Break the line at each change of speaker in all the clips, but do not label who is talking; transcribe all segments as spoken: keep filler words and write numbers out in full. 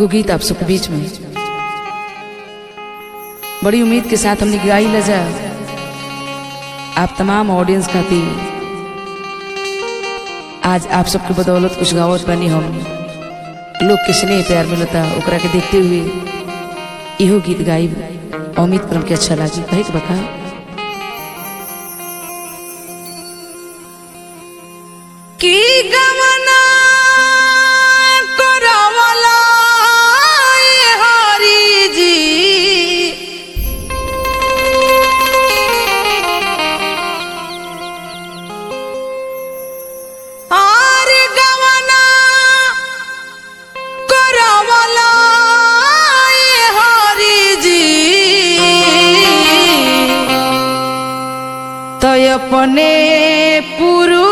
एगो गीत आप सबके बीच में बड़ी उम्मीद के साथ हमने गाई लजा आप तमाम ऑडियंस खातिर आज आप सबके बदौलत कुछ गावत बनी हम लोग के स्नेह प्यार मिलता ओकरा के देखते हुए इहो गीत गाई उम्मीद करम के अच्छा लगी कहे के बका
की गमना करवला हरि जी आर गमना करवला हरि जी तो अपने पुरु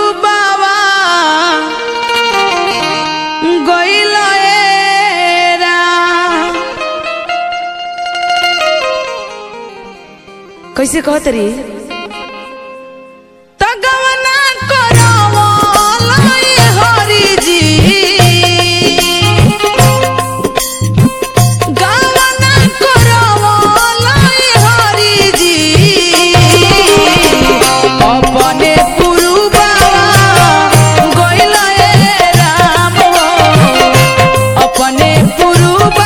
कैसे कहत रे
तगवना करवला हरि जी गवना करवला हरि जी अपने पुरुबा गइल राम अपने पुरुबा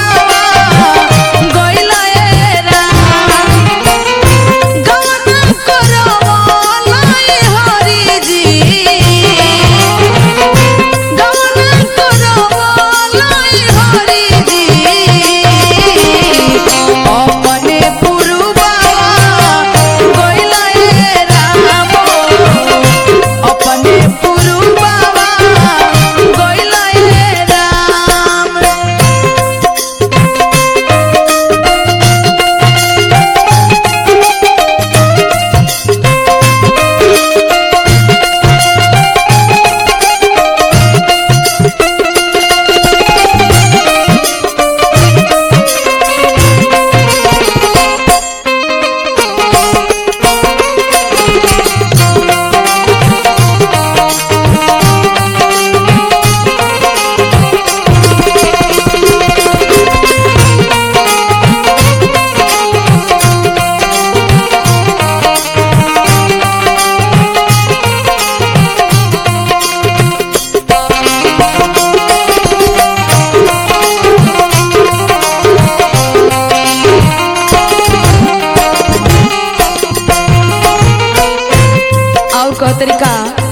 तरीका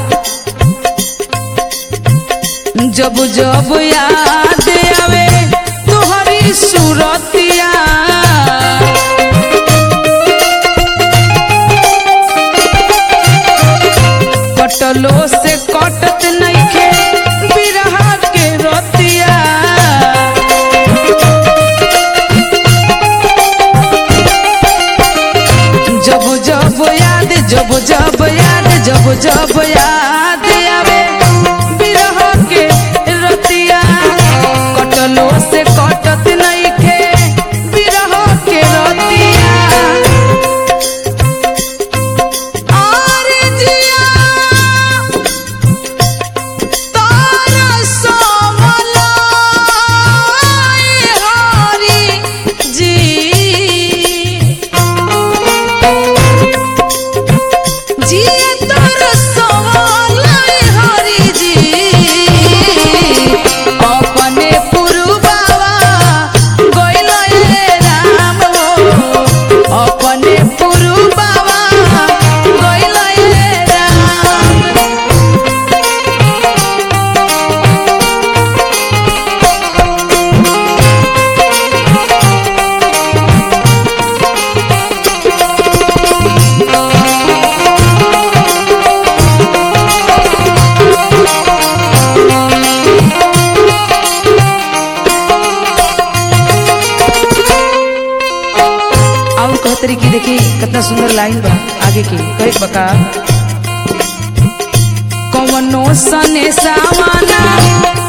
जब जब याद आवे तुम्हारी सूरतिया कटलो से कटत नहीं के बिरहा के रतिया जब जब याद जब जब याद जब जब याद आवे बिरह के रतिया कटलो से कटत नहीं के बिरह के रतिया और जिया तारा समला हरि जी जिया तारा समला हरि जी अपने पुरुबावा गइल राम अपने पुरुबावा गइल राम तरीके देखी कितना सुंदर लाइन बा आगे की कहे बका
कौनो सने सावाना